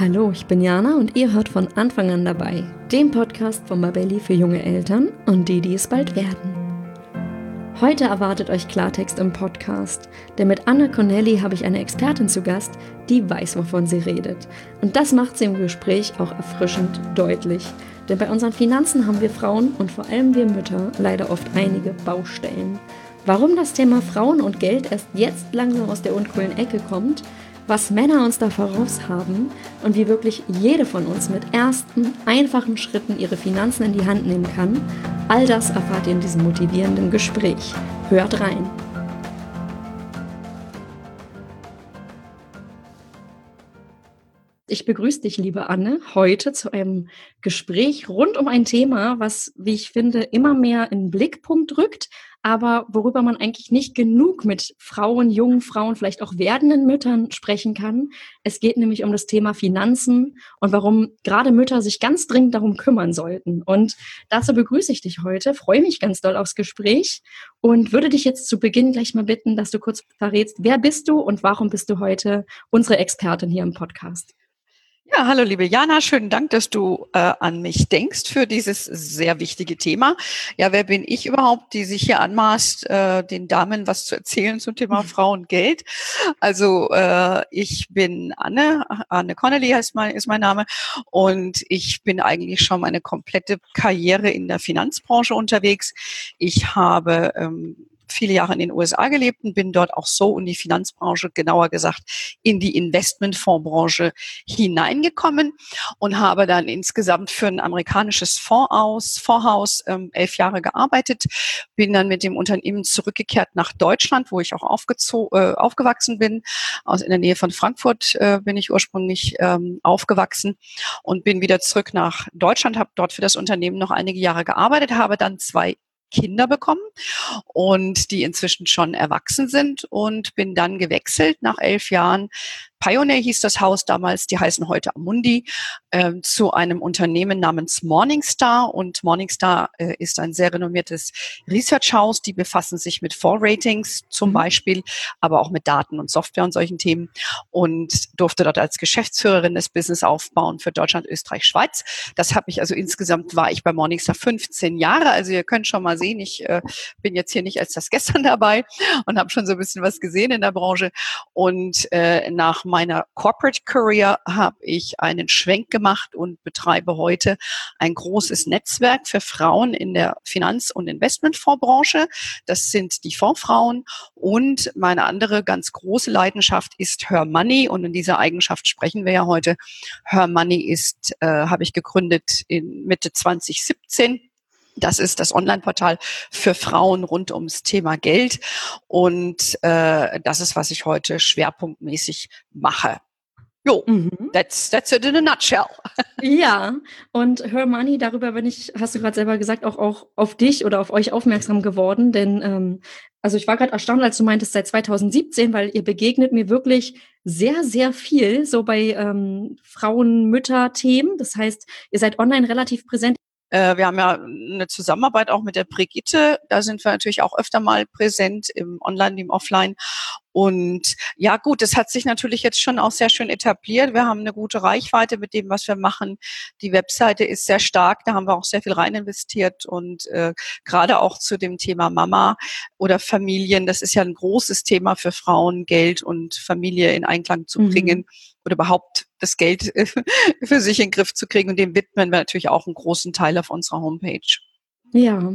Hallo, ich bin Jana und ihr hört von Anfang an dabei, dem Podcast von Mabelli für junge Eltern und die es bald werden. Heute erwartet euch Klartext im Podcast, denn mit Anne Connelly habe ich eine Expertin zu Gast, die weiß, wovon sie redet. Und das macht sie im Gespräch auch erfrischend deutlich. Denn bei unseren Finanzen haben wir Frauen und vor allem wir Mütter leider oft einige Baustellen. Warum das Thema Frauen und Geld erst jetzt langsam aus der uncoolen Ecke kommt, was Männer uns da voraus haben und wie wirklich jede von uns mit ersten, einfachen Schritten ihre Finanzen in die Hand nehmen kann, all das erfahrt ihr in diesem motivierenden Gespräch. Hört rein! Ich begrüße dich, liebe Anne, heute zu einem Gespräch rund um ein Thema, was, wie ich finde, immer mehr in den Blickpunkt rückt, aber worüber man eigentlich nicht genug mit Frauen, jungen Frauen, vielleicht auch werdenden Müttern sprechen kann. Es geht nämlich um das Thema Finanzen und warum gerade Mütter sich ganz dringend darum kümmern sollten. Und dazu begrüße ich dich heute, freue mich ganz doll aufs Gespräch und würde dich jetzt zu Beginn gleich mal bitten, dass du kurz verrätst, wer bist du und warum bist du heute unsere Expertin hier im Podcast? Ja, hallo liebe Jana, schönen Dank, dass du an mich denkst für dieses sehr wichtige Thema. Ja, wer bin ich überhaupt, die sich hier anmaßt, den Damen was zu erzählen zum Thema Frau und Geld? Also ich bin Anne Connelly ist mein Name und ich bin eigentlich schon meine komplette Karriere in der Finanzbranche unterwegs. Ich habe viele Jahre in den USA gelebt und bin dort auch so in die Finanzbranche, genauer gesagt in die Investmentfondsbranche hineingekommen und habe dann insgesamt für ein amerikanisches Fondshaus 11 Jahre gearbeitet, bin dann mit dem Unternehmen zurückgekehrt nach Deutschland, wo ich auch aufgewachsen bin. In der Nähe von Frankfurt bin ich ursprünglich aufgewachsen und bin wieder zurück nach Deutschland, habe dort für das Unternehmen noch einige Jahre gearbeitet, habe dann 2 Kinder bekommen und die inzwischen schon erwachsen sind und bin dann gewechselt nach 11 Jahren. Pioneer hieß das Haus damals, die heißen heute Amundi, zu einem Unternehmen namens Morningstar. Und Morningstar ist ein sehr renommiertes Research-Haus. Die befassen sich mit Fonds-Ratings zum Beispiel, aber auch mit Daten und Software und solchen Themen. Und durfte dort als Geschäftsführerin das Business aufbauen für Deutschland, Österreich, Schweiz. Das habe ich also insgesamt, war ich bei Morningstar 15 Jahre. Also ihr könnt schon mal sehen, ich bin jetzt hier nicht als das gestern dabei und habe schon so ein bisschen was gesehen in der Branche. Und nach meiner Corporate Career habe ich einen Schwenk gemacht und betreibe heute ein großes Netzwerk für Frauen in der Finanz- und Investmentfondsbranche. Das sind die Fondsfrauen. Und meine andere ganz große Leidenschaft ist Her Money. Und in dieser Eigenschaft sprechen wir ja heute. Her Money habe ich gegründet in Mitte 2017. Das ist das Online-Portal für Frauen rund ums Thema Geld. Und das ist, was ich heute schwerpunktmäßig mache. Jo, that's it in a nutshell. Ja, und Her Money, darüber hast du gerade selber gesagt, auch auf dich oder auf euch aufmerksam geworden, denn also ich war gerade erstaunt, als du meintest, seit 2017, weil ihr begegnet mir wirklich sehr, sehr viel, so bei Frauen-Mütter-Themen. Das heißt, ihr seid online relativ präsent. Wir haben ja eine Zusammenarbeit auch mit der Brigitte. Da sind wir natürlich auch öfter mal präsent im Online, im Offline. Und ja gut, das hat sich natürlich jetzt schon auch sehr schön etabliert. Wir haben eine gute Reichweite mit dem, was wir machen. Die Webseite ist sehr stark, da haben wir auch sehr viel rein investiert. Und gerade auch zu dem Thema Mama oder Familien, das ist ja ein großes Thema für Frauen, Geld und Familie in Einklang zu bringen oder überhaupt das Geld für sich in den Griff zu kriegen. Und dem widmen wir natürlich auch einen großen Teil auf unserer Homepage. Ja.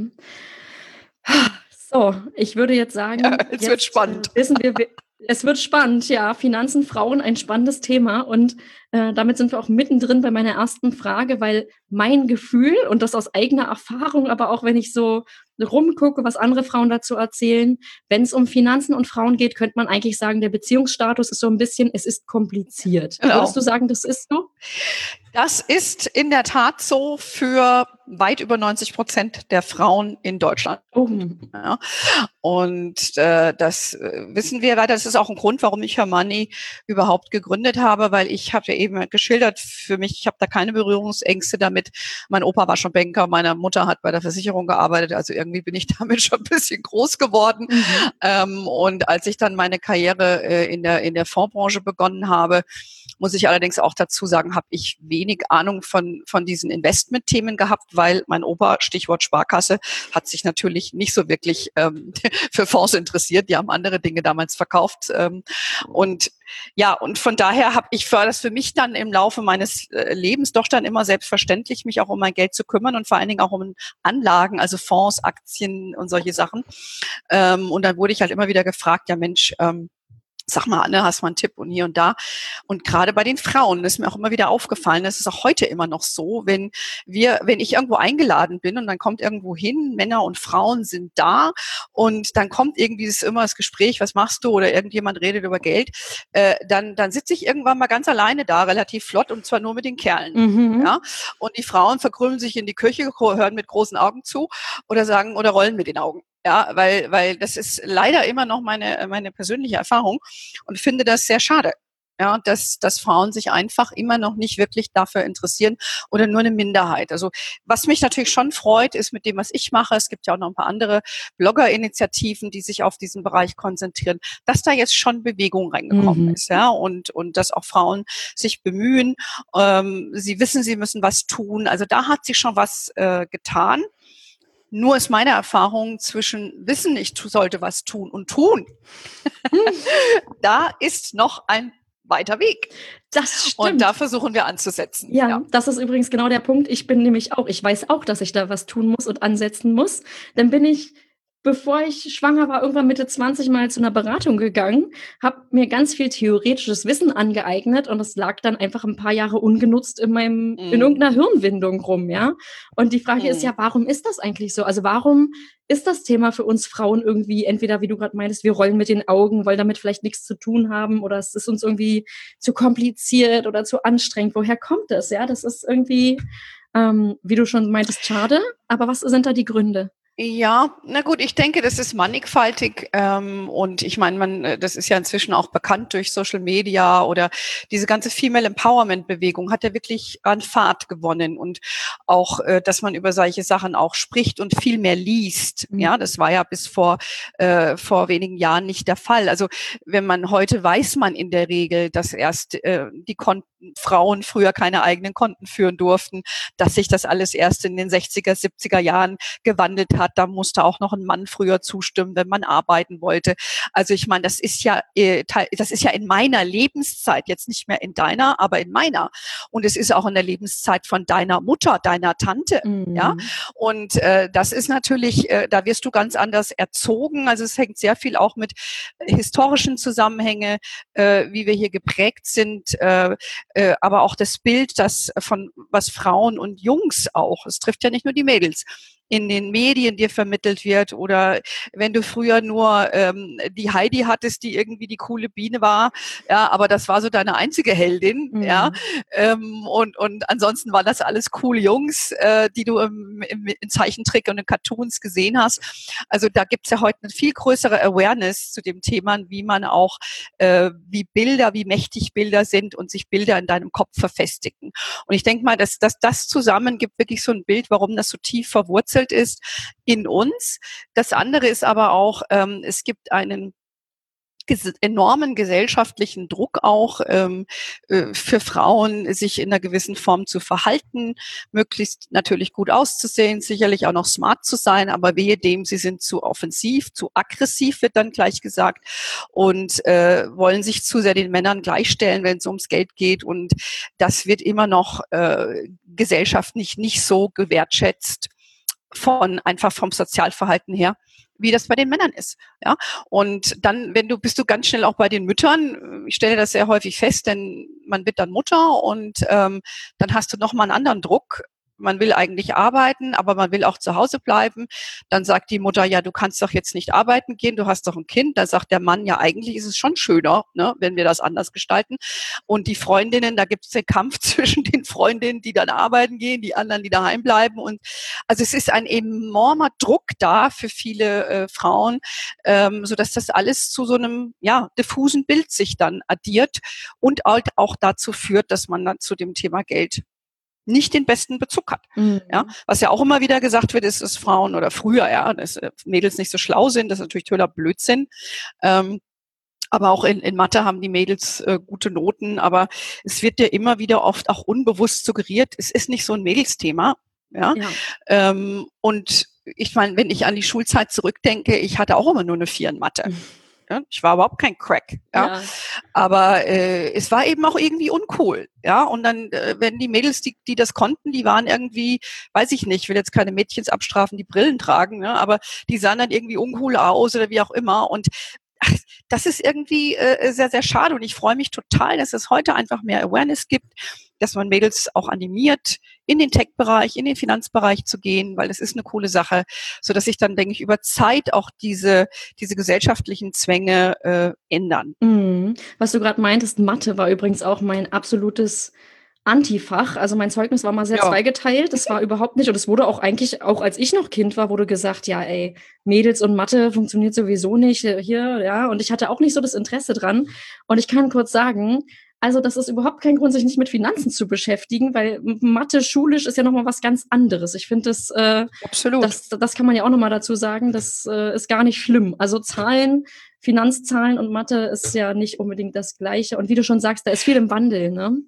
So, ich würde jetzt sagen, ja, es wird spannend. Wissen wir, es wird spannend, ja. Finanzen, Frauen, ein spannendes Thema. Und damit sind wir auch mittendrin bei meiner ersten Frage, weil mein Gefühl und das aus eigener Erfahrung, aber auch wenn ich so rumgucke, was andere Frauen dazu erzählen, wenn es um Finanzen und Frauen geht, könnte man eigentlich sagen, der Beziehungsstatus ist so ein bisschen, es ist kompliziert. Genau. Würdest du sagen, das ist so? Das ist in der Tat so für weit über 90% der Frauen in Deutschland. Ja. Und das wissen wir weiter. Das ist auch ein Grund, warum ich Her Money überhaupt gegründet habe, weil ich habe ja eben geschildert. Für mich, ich habe da keine Berührungsängste damit. Mein Opa war schon Banker, meine Mutter hat bei der Versicherung gearbeitet, also irgendwie bin ich damit schon ein bisschen groß geworden. Und als ich dann meine Karriere in der Fondsbranche begonnen habe, muss ich allerdings auch dazu sagen, habe ich wenig Ahnung von diesen Investmentthemen gehabt, weil mein Opa, Stichwort Sparkasse, hat sich natürlich nicht so wirklich für Fonds interessiert. Die haben andere Dinge damals verkauft. Und von daher habe ich das für mich dann im Laufe meines Lebens doch dann immer selbstverständlich, mich auch um mein Geld zu kümmern und vor allen Dingen auch um Anlagen, also Fonds, Aktien und solche Sachen. Und dann wurde ich halt immer wieder gefragt, ja Mensch, sag mal, Anne, hast du mal einen Tipp und hier und da. Und gerade bei den Frauen, das ist mir auch immer wieder aufgefallen, das ist auch heute immer noch so, wenn ich irgendwo eingeladen bin und dann kommt irgendwo hin, Männer und Frauen sind da und dann kommt irgendwie das Gespräch, was machst du? Oder irgendjemand redet über Geld, dann sitze ich irgendwann mal ganz alleine da, relativ flott und zwar nur mit den Kerlen. Ja? Und die Frauen verkrümmeln sich in die Küche, hören mit großen Augen zu oder rollen mit den Augen. Ja, weil das ist leider immer noch meine persönliche Erfahrung und finde das sehr schade. Ja, dass Frauen sich einfach immer noch nicht wirklich dafür interessieren oder nur eine Minderheit. Also was mich natürlich schon freut, ist mit dem, was ich mache, es gibt ja auch noch ein paar andere Bloggerinitiativen, die sich auf diesen Bereich konzentrieren, dass da jetzt schon Bewegung reingekommen ist, ja, und dass auch Frauen sich bemühen. Sie wissen, sie müssen was tun. Also da hat sich schon was getan. Nur ist meine Erfahrung zwischen wissen, ich sollte was tun und tun, da ist noch ein weiter Weg. Das stimmt. Und da versuchen wir anzusetzen. Ja, das ist übrigens genau der Punkt. Ich weiß auch, dass ich da was tun muss und ansetzen muss. Dann bin ich, bevor ich schwanger war, irgendwann Mitte 20 mal zu einer Beratung gegangen, habe mir ganz viel theoretisches Wissen angeeignet und es lag dann einfach ein paar Jahre ungenutzt in irgendeiner Hirnwindung rum, ja. Und die Frage ist ja, warum ist das eigentlich so? Also warum ist das Thema für uns Frauen irgendwie entweder, wie du gerade meintest, wir rollen mit den Augen, weil damit vielleicht nichts zu tun haben oder es ist uns irgendwie zu kompliziert oder zu anstrengend. Woher kommt das? Ja, das ist irgendwie, wie du schon meintest, schade. Aber was sind da die Gründe? Ja, na gut, ich denke, das ist mannigfaltig und ich meine, das ist ja inzwischen auch bekannt durch Social Media oder diese ganze Female Empowerment Bewegung hat ja wirklich an Fahrt gewonnen und auch, dass man über solche Sachen auch spricht und viel mehr liest. Ja, das war ja bis vor wenigen Jahren nicht der Fall. Also wenn man heute weiß man in der Regel, dass erst die Frauen früher keine eigenen Konten führen durften, dass sich das alles erst in den 60er, 70er Jahren gewandelt hat. Da musste auch noch ein Mann früher zustimmen, wenn man arbeiten wollte. Also ich meine, das ist ja in meiner Lebenszeit, jetzt nicht mehr in deiner, aber in meiner. Und es ist auch in der Lebenszeit von deiner Mutter, deiner Tante. Ja. Und das ist natürlich, da wirst du ganz anders erzogen. Also es hängt sehr viel auch mit historischen Zusammenhängen, wie wir hier geprägt sind, aber auch das Bild, was Frauen und Jungs auch, es trifft ja nicht nur die Mädels, in den Medien dir vermittelt wird oder wenn du früher nur die Heidi hattest, die irgendwie die coole Biene war, ja, aber das war so deine einzige Heldin, ja, und ansonsten waren das alles coole Jungs, die du in Zeichentrick und in Cartoons gesehen hast. Also da gibt's ja heute eine viel größere Awareness zu dem Thema, wie man auch, wie mächtig Bilder sind und sich Bilder in deinem Kopf verfestigen. Und ich denke mal, dass das zusammen gibt wirklich so ein Bild, warum das so tief verwurzelt ist in uns. Das andere ist aber auch, es gibt einen enormen gesellschaftlichen Druck auch für Frauen, sich in einer gewissen Form zu verhalten, möglichst natürlich gut auszusehen, sicherlich auch noch smart zu sein, aber wehe dem, sie sind zu offensiv, zu aggressiv, wird dann gleich gesagt, und wollen sich zu sehr den Männern gleichstellen, wenn es ums Geld geht, und das wird immer noch gesellschaftlich nicht so gewertschätzt einfach vom Sozialverhalten her, wie das bei den Männern ist. Ja, und dann, bist du ganz schnell auch bei den Müttern. Ich stelle das sehr häufig fest, denn man wird dann Mutter und dann hast du nochmal einen anderen Druck. man will eigentlich arbeiten, aber man will auch zu Hause bleiben. Dann sagt die Mutter, ja, du kannst doch jetzt nicht arbeiten gehen, du hast doch ein Kind. Da sagt der Mann, ja, eigentlich ist es schon schöner, ne, wenn wir das anders gestalten. Und die Freundinnen, da gibt es den Kampf zwischen den Freundinnen, die dann arbeiten gehen, die anderen, die daheim bleiben. Und also es ist ein enormer Druck da für viele Frauen, sodass das alles zu so einem diffusen Bild sich dann addiert und halt auch dazu führt, dass man dann zu dem Thema Geld nicht den besten Bezug hat. Mhm. Ja, was ja auch immer wieder gesagt wird, ist, dass Frauen oder früher, dass Mädels nicht so schlau sind, das ist natürlich totaler Blödsinn. Aber auch in Mathe haben die Mädels gute Noten, aber es wird ja immer wieder oft auch unbewusst suggeriert, es ist nicht so ein Mädelsthema. Ja. Und ich meine, wenn ich an die Schulzeit zurückdenke, ich hatte auch immer nur eine 4 in Mathe. Ja, ich war überhaupt kein Crack, ja. Aber es war eben auch irgendwie uncool, ja. Und dann, wenn die Mädels, die das konnten, die waren irgendwie, weiß ich nicht, ich will jetzt keine Mädchens abstrafen, die Brillen tragen, ne, aber die sahen dann irgendwie uncool aus oder wie auch immer. Und das ist irgendwie sehr, sehr schade. Und ich freue mich total, dass es heute einfach mehr Awareness gibt, dass man Mädels auch animiert, in den Tech-Bereich, in den Finanzbereich zu gehen, weil das ist eine coole Sache, so dass sich dann, denke ich, über Zeit auch diese gesellschaftlichen Zwänge ändern. Mhm. Was du gerade meintest, Mathe war übrigens auch mein absolutes Antifach. Also mein Zeugnis war mal sehr zweigeteilt. Das war überhaupt nicht, und es wurde auch eigentlich, auch als ich noch Kind war, wurde gesagt, ja, ey, Mädels und Mathe funktioniert sowieso nicht hier, ja. Und ich hatte auch nicht so das Interesse dran. Und ich kann kurz sagen, also das ist überhaupt kein Grund, sich nicht mit Finanzen zu beschäftigen, weil Mathe schulisch ist ja nochmal was ganz anderes. Ich finde absolut. Das kann man ja auch nochmal dazu sagen, das ist gar nicht schlimm. Also Zahlen, Finanzzahlen und Mathe ist ja nicht unbedingt das Gleiche. Und wie du schon sagst, da ist viel im Wandel, ne?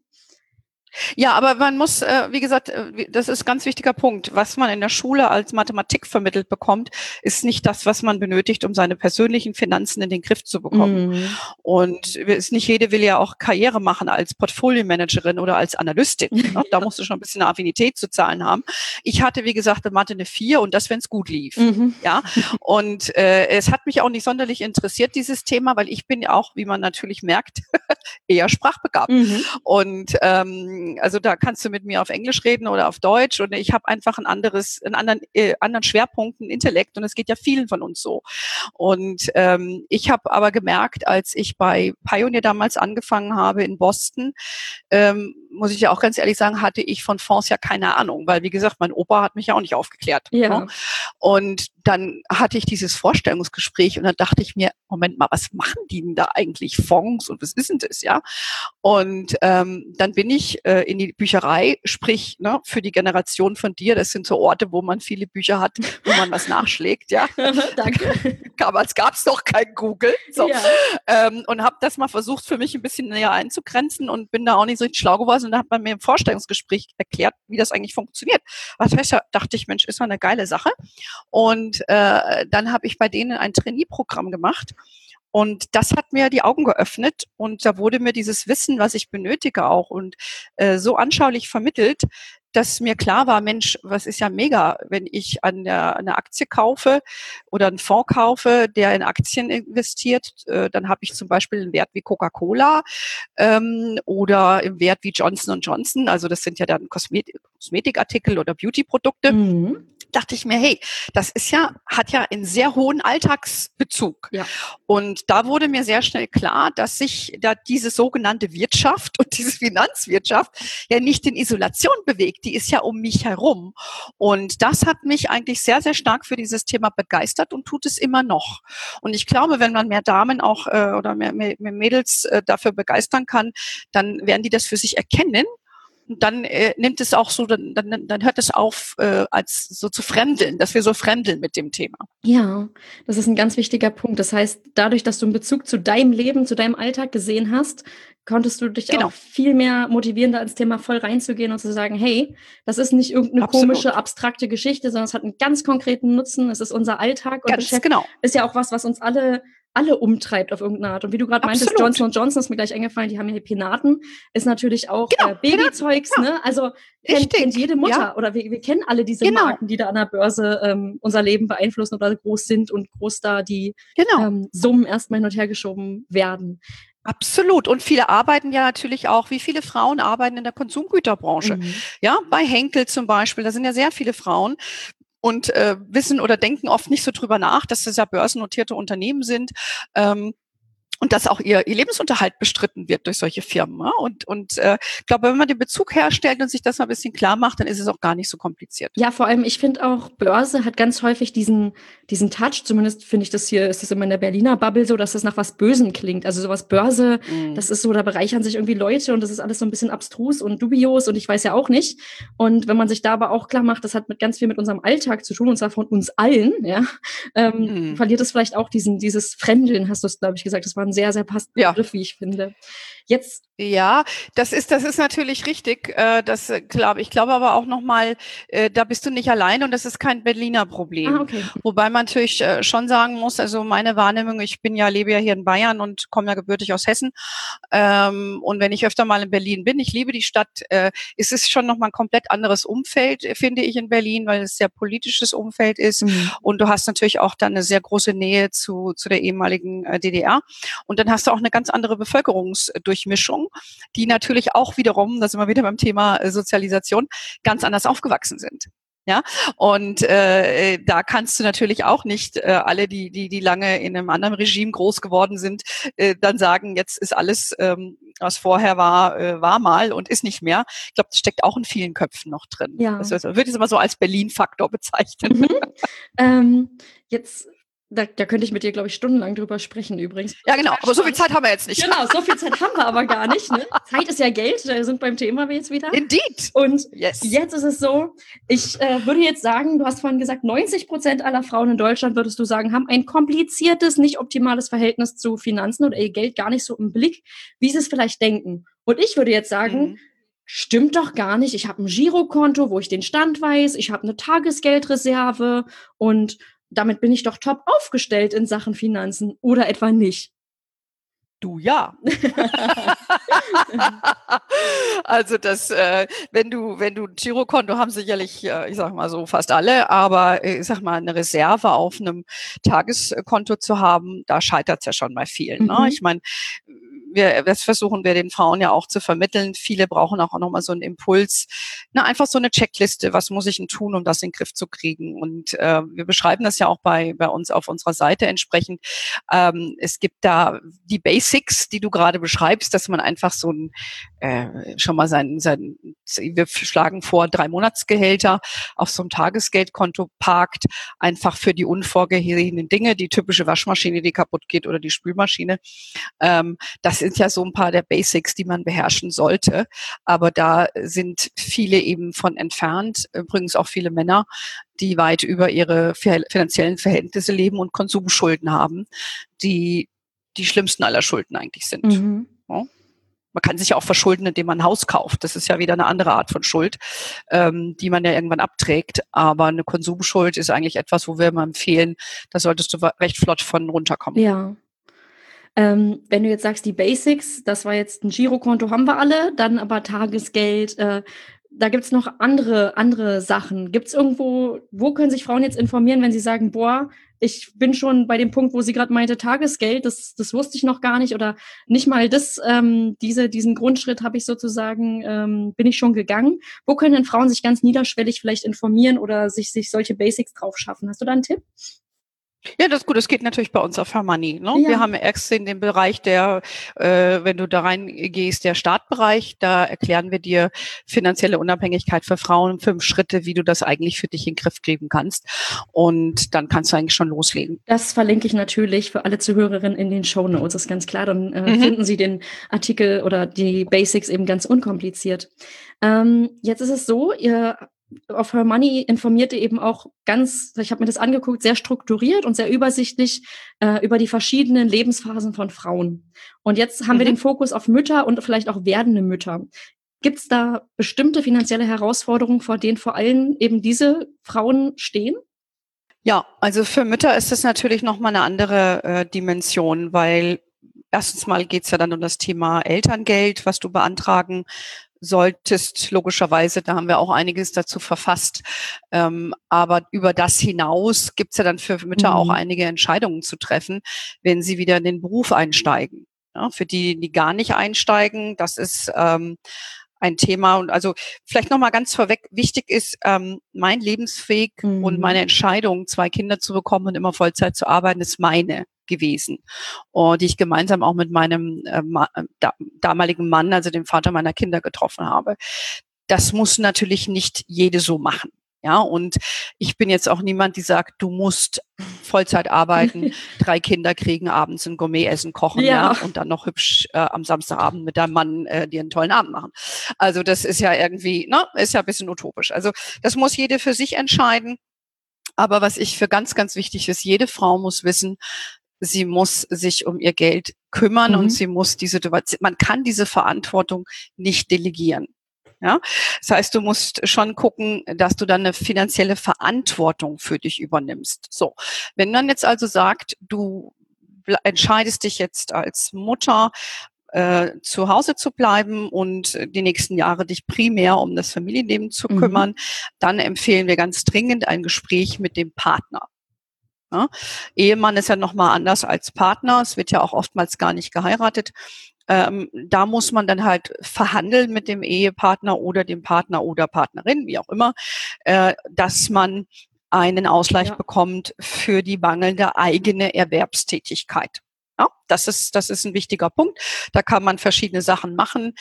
Ja, aber man muss, wie gesagt, das ist ein ganz wichtiger Punkt. Was man in der Schule als Mathematik vermittelt bekommt, ist nicht das, was man benötigt, um seine persönlichen Finanzen in den Griff zu bekommen. Mhm. Und nicht jede will ja auch Karriere machen als Portfolio-Managerin oder als Analystin. Ne? Da musst du schon ein bisschen eine Affinität zu Zahlen haben. Ich hatte, wie gesagt, in Mathe eine 4 und das, wenn es gut lief. Mhm. Ja, und es hat mich auch nicht sonderlich interessiert, dieses Thema, weil ich bin ja auch, wie man natürlich merkt, eher sprachbegabt. Mhm. Und also da kannst du mit mir auf Englisch reden oder auf Deutsch, und ich habe einfach einen anderen Schwerpunkt, einen Intellekt, und es geht ja vielen von uns so. Und ich habe aber gemerkt, als ich bei Pioneer damals angefangen habe in Boston, muss ich ja auch ganz ehrlich sagen, hatte ich von Fonds ja keine Ahnung, weil, wie gesagt, mein Opa hat mich ja auch nicht aufgeklärt. Ja. Ne? Und dann hatte ich dieses Vorstellungsgespräch und dann dachte ich mir, Moment mal, was machen die denn da eigentlich, Fonds, und was ist denn das, ja? Und dann bin ich in die Bücherei, sprich, ne, für die Generation von dir, das sind so Orte, wo man viele Bücher hat, wo man was nachschlägt, ja. Danke. Damals gab es noch kein Google. So. Ja. Und habe das mal versucht, für mich ein bisschen näher einzugrenzen und bin da auch nicht so richtig schlau geworden, und da hat man mir im Vorstellungsgespräch erklärt, wie das eigentlich funktioniert. Was heißt, da dachte ich, Mensch, ist doch eine geile Sache. Und dann habe ich bei denen ein Trainee-Programm gemacht. Und das hat mir die Augen geöffnet, und da wurde mir dieses Wissen, was ich benötige, auch und so anschaulich vermittelt, dass mir klar war, Mensch, was ist ja mega, wenn ich eine Aktie kaufe oder einen Fonds kaufe, der in Aktien investiert, dann habe ich zum Beispiel einen Wert wie Coca-Cola oder im Wert wie Johnson & Johnson, also das sind ja dann Kosmetikartikel oder Beauty-Produkte. Mhm. Dachte ich mir, hey, das hat ja einen sehr hohen Alltagsbezug. Ja. Und da wurde mir sehr schnell klar, dass sich da diese sogenannte Wirtschaft und diese Finanzwirtschaft ja nicht in Isolation bewegt. Die ist ja um mich herum. Und das hat mich eigentlich sehr, sehr stark für dieses Thema begeistert und tut es immer noch. Und ich glaube, wenn man mehr Damen auch oder mehr Mädels dafür begeistern kann, dann werden die das für sich erkennen. Und dann nimmt es auch so, dann hört es auf, als so zu fremdeln, dass wir so fremdeln mit dem Thema. Ja, das ist ein ganz wichtiger Punkt. Das heißt, dadurch, dass du einen Bezug zu deinem Leben, zu deinem Alltag gesehen hast, konntest du dich auch viel mehr motivieren, da ins Thema voll reinzugehen und zu sagen, hey, das ist nicht irgendeine komische, abstrakte Geschichte, sondern es hat einen ganz konkreten Nutzen. Es ist unser Alltag und ist ja auch was uns alle umtreibt auf irgendeine Art. Und wie du gerade meintest, Johnson & Johnson ist mir gleich eingefallen, die haben ja Penaten, ist natürlich auch Babyzeugs, ne? Also kennt jede Mutter. Ja. Oder wir kennen alle diese Marken, die da an der Börse unser Leben beeinflussen oder groß sind und groß da die Summen erstmal hin und her geschoben werden. Absolut. Und viele arbeiten ja natürlich auch, wie viele Frauen arbeiten in der Konsumgüterbranche? Mhm. Ja, bei Henkel zum Beispiel, da sind ja sehr viele Frauen und wissen oder denken oft nicht so drüber nach, dass das ja börsennotierte Unternehmen sind. Und dass auch ihr Lebensunterhalt bestritten wird durch solche Firmen. Ne? Und ich glaube, wenn man den Bezug herstellt und sich das mal ein bisschen klar macht, dann ist es auch gar nicht so kompliziert. Ja, vor allem, ich finde auch, Börse hat ganz häufig diesen Touch, zumindest finde ich das hier, ist das immer in der Berliner Bubble so, dass das nach was Bösem klingt. Also sowas Börse, das ist so, da bereichern sich irgendwie Leute und das ist alles so ein bisschen abstrus und dubios und ich weiß ja auch nicht. Und wenn man sich da aber auch klar macht, das hat ganz viel mit unserem Alltag zu tun und zwar von uns allen, ja, verliert es vielleicht auch dieses Fremdeln, hast du es, glaube ich, gesagt. Das war ein sehr, sehr passender Ja. Begriff, wie ich finde. Jetzt Ja, das ist natürlich richtig. Das glaube ich. Glaube aber auch nochmal, da bist du nicht allein und das ist kein Berliner Problem. okay. Wobei man natürlich schon sagen muss, also meine Wahrnehmung, lebe ja hier in Bayern und komme ja gebürtig aus Hessen. Und wenn ich öfter mal in Berlin bin, ich liebe die Stadt, ist es schon nochmal ein komplett anderes Umfeld, finde ich, in Berlin, weil es sehr politisches Umfeld ist. Mhm. Und du hast natürlich auch dann eine sehr große Nähe zu der ehemaligen DDR. Und dann hast du auch eine ganz andere Bevölkerungsdurchmischung, die natürlich auch wiederum, da sind wir wieder beim Thema Sozialisation, ganz anders aufgewachsen sind. Ja, und da kannst du natürlich auch nicht alle, die lange in einem anderen Regime groß geworden sind, dann sagen, jetzt ist alles, was vorher war mal und ist nicht mehr. Ich glaube, das steckt auch in vielen Köpfen noch drin. Ja. Das würde ich es immer so als Berlin-Faktor bezeichnen. Jetzt, da könnte ich mit dir, glaube ich, stundenlang drüber sprechen übrigens. Ja, genau, aber so viel Zeit haben wir jetzt nicht. Genau, so viel Zeit haben wir aber gar nicht. Ne? Zeit ist ja Geld, da sind beim Thema wir jetzt wieder. Indeed. Und yes. Jetzt ist es so, ich würde jetzt sagen, du hast vorhin gesagt, 90% aller Frauen in Deutschland, würdest du sagen, haben ein kompliziertes, nicht optimales Verhältnis zu Finanzen oder ihr Geld gar nicht so im Blick, wie sie es vielleicht denken. Und ich würde jetzt sagen, stimmt doch gar nicht. Ich habe ein Girokonto, wo ich den Stand weiß. Ich habe eine Tagesgeldreserve und damit bin ich doch top aufgestellt in Sachen Finanzen. Oder etwa nicht? Du ja. Also das, wenn du ein Girokonto haben sicherlich, ich sag mal so fast alle, aber ich sag mal eine Reserve auf einem Tageskonto zu haben, da scheitert es ja schon bei vielen. Ne? Ich meine, das versuchen wir den Frauen ja auch zu vermitteln. Viele brauchen auch nochmal so einen Impuls, einfach so eine Checkliste. Was muss ich denn tun, um das in den Griff zu kriegen? Und wir beschreiben das ja auch bei uns auf unserer Seite entsprechend. Es gibt da die Basics, die du gerade beschreibst, dass man einfach so schon mal wir schlagen vor, 3 Monatsgehälter auf so ein Tagesgeldkonto parkt, einfach für die unvorgesehenen Dinge, die typische Waschmaschine, die kaputt geht oder die Spülmaschine. Das sind ja so ein paar der Basics, die man beherrschen sollte. Aber da sind viele eben von entfernt, übrigens auch viele Männer, die weit über ihre finanziellen Verhältnisse leben und Konsumschulden haben, die schlimmsten aller Schulden eigentlich sind. Ja? Man kann sich ja auch verschulden, indem man ein Haus kauft. Das ist ja wieder eine andere Art von Schuld, die man ja irgendwann abträgt. Aber eine Konsumschuld ist eigentlich etwas, wo wir immer empfehlen, da solltest du recht flott von runterkommen. Ja. Wenn du jetzt sagst, die Basics, das war jetzt ein Girokonto, haben wir alle, dann aber Tagesgeld, da gibt's noch andere Sachen. Gibt's irgendwo, wo können sich Frauen jetzt informieren, wenn sie sagen, boah, ich bin schon bei dem Punkt, wo sie gerade meinte, Tagesgeld, das wusste ich noch gar nicht oder nicht mal diesen Grundschritt habe ich sozusagen, bin ich schon gegangen. Wo können denn Frauen sich ganz niederschwellig vielleicht informieren oder sich solche Basics drauf schaffen? Hast du da einen Tipp? Ja, das ist gut. Das geht natürlich bei uns auf Hermoney. Ne? Ja. Wir haben extra in dem Bereich wenn du da reingehst, der Startbereich, da erklären wir dir finanzielle Unabhängigkeit für Frauen, 5 Schritte, wie du das eigentlich für dich in den Griff kriegen kannst. Und dann kannst du eigentlich schon loslegen. Das verlinke ich natürlich für alle Zuhörerinnen in den Shownotes, ist ganz klar. Dann finden Sie den Artikel oder die Basics eben ganz unkompliziert. Jetzt ist es so, ihr auf Her Money informiert ihr eben auch ich habe mir das angeguckt, sehr strukturiert und sehr übersichtlich über die verschiedenen Lebensphasen von Frauen. Und jetzt haben wir den Fokus auf Mütter und vielleicht auch werdende Mütter. Gibt es da bestimmte finanzielle Herausforderungen, vor denen vor allem eben diese Frauen stehen? Ja, also für Mütter ist das natürlich nochmal eine andere Dimension, weil erstens mal geht's ja dann um das Thema Elterngeld, was du beantragen solltest, logischerweise, da haben wir auch einiges dazu verfasst. Aber über das hinaus gibt's ja dann für Mütter auch einige Entscheidungen zu treffen, wenn sie wieder in den Beruf einsteigen. Ja, für die, die gar nicht einsteigen, das ist ein Thema. Und also vielleicht nochmal ganz vorweg, wichtig ist, mein Lebensweg und meine Entscheidung, 2 Kinder zu bekommen und immer Vollzeit zu arbeiten, ist meine gewesen. Und die ich gemeinsam auch mit meinem damaligen Mann, also dem Vater meiner Kinder, getroffen habe. Das muss natürlich nicht jede so machen. Ja, und ich bin jetzt auch niemand, die sagt, du musst Vollzeit arbeiten, 3 Kinder kriegen, abends ein Gourmet-Essen kochen, ja, und dann noch hübsch am Samstagabend mit deinem Mann dir einen tollen Abend machen. Also das ist ja irgendwie, ist ja ein bisschen utopisch. Also das muss jede für sich entscheiden. Aber was ich für ganz, ganz wichtig ist, jede Frau muss wissen, sie muss sich um ihr Geld kümmern und sie muss man kann diese Verantwortung nicht delegieren. Ja, das heißt, du musst schon gucken, dass du dann eine finanzielle Verantwortung für dich übernimmst. So, wenn man jetzt also sagt, du entscheidest dich jetzt als Mutter, zu Hause zu bleiben und die nächsten Jahre dich primär um das Familienleben zu kümmern, dann empfehlen wir ganz dringend ein Gespräch mit dem Partner. Ja? Ehemann ist ja nochmal anders als Partner. Es wird ja auch oftmals gar nicht geheiratet. Da muss man dann halt verhandeln mit dem Ehepartner oder dem Partner oder Partnerin, wie auch immer, dass man einen Ausgleich bekommt für die mangelnde eigene Erwerbstätigkeit. Ja, das ist ein wichtiger Punkt. Da kann man verschiedene Sachen machen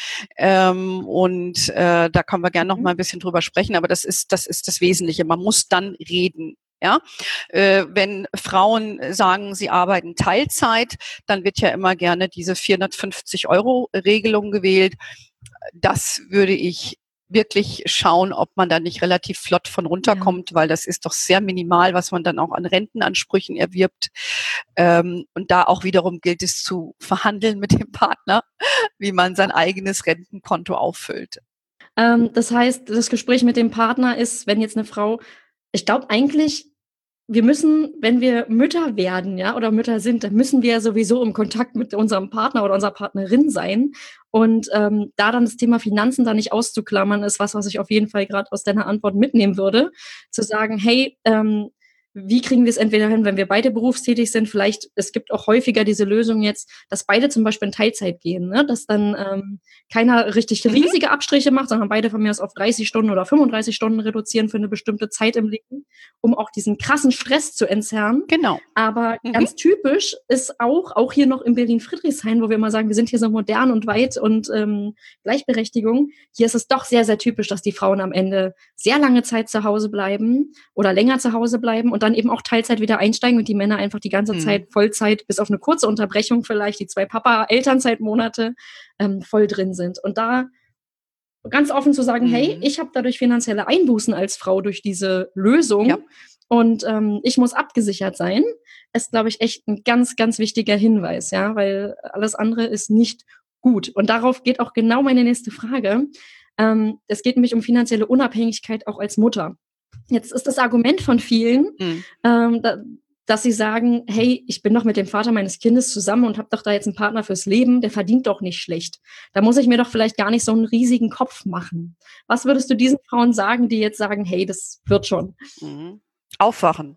und da können wir gerne noch mal ein bisschen drüber sprechen. Aber das ist das Wesentliche. Man muss dann reden. Ja, wenn Frauen sagen, sie arbeiten Teilzeit, dann wird ja immer gerne diese 450-Euro-Regelung gewählt. Das würde ich wirklich schauen, ob man da nicht relativ flott von runterkommt, weil das ist doch sehr minimal, was man dann auch an Rentenansprüchen erwirbt. Und da auch wiederum gilt es zu verhandeln mit dem Partner, wie man sein eigenes Rentenkonto auffüllt. Das heißt, das Gespräch mit dem Partner ist, wenn jetzt eine Frau, ich glaube eigentlich, wir müssen, wenn wir Mütter werden, ja, oder Mütter sind, dann müssen wir sowieso im Kontakt mit unserem Partner oder unserer Partnerin sein. Und da dann das Thema Finanzen da nicht auszuklammern, ist was ich auf jeden Fall gerade aus deiner Antwort mitnehmen würde. Zu sagen, hey, wie kriegen wir es entweder hin, wenn wir beide berufstätig sind, vielleicht, es gibt auch häufiger diese Lösung jetzt, dass beide zum Beispiel in Teilzeit gehen, ne? Dass dann keiner richtig riesige Abstriche macht, sondern beide von mir aus auf 30 Stunden oder 35 Stunden reduzieren für eine bestimmte Zeit im Leben, um auch diesen krassen Stress zu entzerren. Genau. Aber ganz typisch ist auch hier noch in Berlin-Friedrichshain, wo wir immer sagen, wir sind hier so modern und weit und Gleichberechtigung. Hier ist es doch sehr, sehr typisch, dass die Frauen am Ende sehr lange Zeit zu Hause bleiben oder länger zu Hause bleiben und dann eben auch Teilzeit wieder einsteigen und die Männer einfach die ganze Zeit Vollzeit, bis auf eine kurze Unterbrechung vielleicht, die 2 Papa-Elternzeitmonate voll drin sind. Und da ganz offen zu sagen, hey, ich habe dadurch finanzielle Einbußen als Frau durch diese Lösung und ich muss abgesichert sein, ist, glaube ich, echt ein ganz, ganz wichtiger Hinweis, ja, weil alles andere ist nicht gut. Und darauf geht auch genau meine nächste Frage. Es geht nämlich um finanzielle Unabhängigkeit auch als Mutter. Jetzt ist das Argument von vielen, dass sie sagen, hey, ich bin doch mit dem Vater meines Kindes zusammen und habe doch da jetzt einen Partner fürs Leben, der verdient doch nicht schlecht. Da muss ich mir doch vielleicht gar nicht so einen riesigen Kopf machen. Was würdest du diesen Frauen sagen, die jetzt sagen, hey, das wird schon? Aufwachen.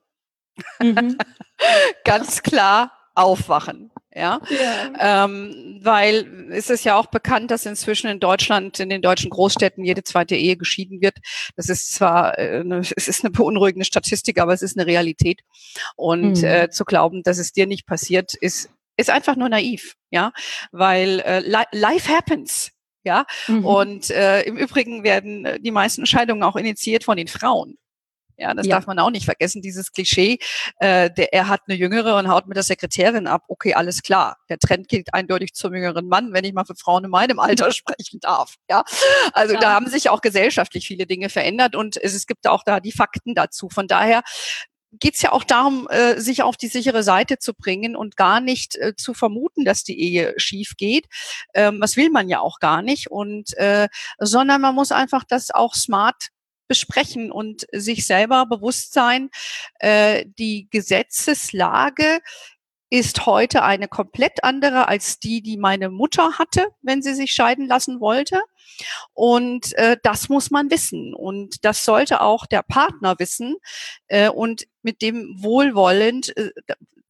Ganz klar aufwachen. Ja, weil es ist ja auch bekannt, dass inzwischen in Deutschland, in den deutschen Großstädten jede zweite Ehe geschieden wird. Das ist zwar, es ist eine beunruhigende Statistik, aber es ist eine Realität. Und zu glauben, dass es dir nicht passiert, ist einfach nur naiv. Ja, weil life happens. Ja, und im Übrigen werden die meisten Scheidungen auch initiiert von den Frauen. Ja, das darf man auch nicht vergessen, dieses Klischee, er hat eine Jüngere und haut mit der Sekretärin ab. Okay, alles klar. Der Trend geht eindeutig zum jüngeren Mann, wenn ich mal für Frauen in meinem Alter sprechen darf. Ja, also da haben sich auch gesellschaftlich viele Dinge verändert und es gibt auch da die Fakten dazu. Von daher geht's ja auch darum, sich auf die sichere Seite zu bringen und gar nicht zu vermuten, dass die Ehe schief geht. Das will man ja auch gar nicht und sondern man muss einfach das auch smart besprechen und sich selber bewusst sein, die Gesetzeslage ist heute eine komplett andere als die meine Mutter hatte, wenn sie sich scheiden lassen wollte. Und das muss man wissen. Und das sollte auch der Partner wissen und mit dem wohlwollend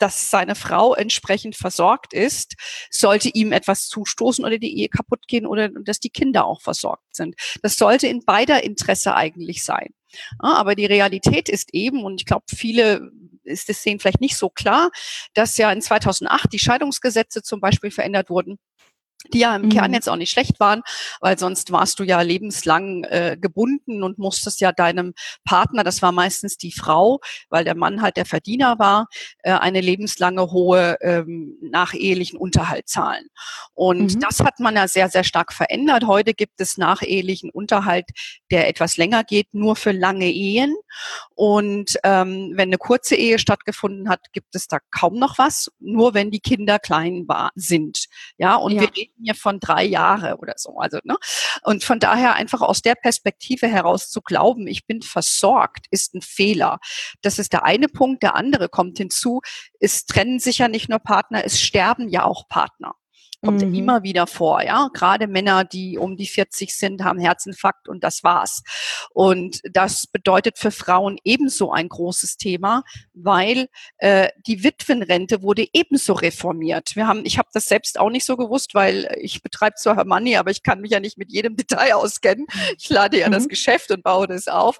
dass seine Frau entsprechend versorgt ist, sollte ihm etwas zustoßen oder die Ehe kaputt gehen oder dass die Kinder auch versorgt sind. Das sollte in beider Interesse eigentlich sein. Ja, aber die Realität ist eben, und ich glaube, viele ist das sehen vielleicht nicht so klar, dass ja in 2008 die Scheidungsgesetze zum Beispiel verändert wurden, die ja im Kern jetzt auch nicht schlecht waren, weil sonst warst du ja lebenslang gebunden und musstest ja deinem Partner, das war meistens die Frau, weil der Mann halt der Verdiener war, eine lebenslange hohe nachehelichen Unterhalt zahlen. Und das hat man ja sehr, sehr stark verändert. Heute gibt es nachehelichen Unterhalt, der etwas länger geht, nur für lange Ehen. Und wenn eine kurze Ehe stattgefunden hat, gibt es da kaum noch was, nur wenn die Kinder klein sind. Ja, und wir reden hier von 3 Jahre oder so. Also, ne? Und von daher einfach aus der Perspektive heraus zu glauben, ich bin versorgt, ist ein Fehler. Das ist der eine Punkt. Der andere kommt hinzu, es trennen sich ja nicht nur Partner, es sterben ja auch Partner. Kommt immer wieder vor, ja. Gerade Männer, die um die 40 sind, haben Herzinfarkt und das war's. Und das bedeutet für Frauen ebenso ein großes Thema, weil die Witwenrente wurde ebenso reformiert. Ich habe das selbst auch nicht so gewusst, weil ich betreibe zwar Hermanni, aber ich kann mich ja nicht mit jedem Detail auskennen. Ich lade ja das Geschäft und baue das auf.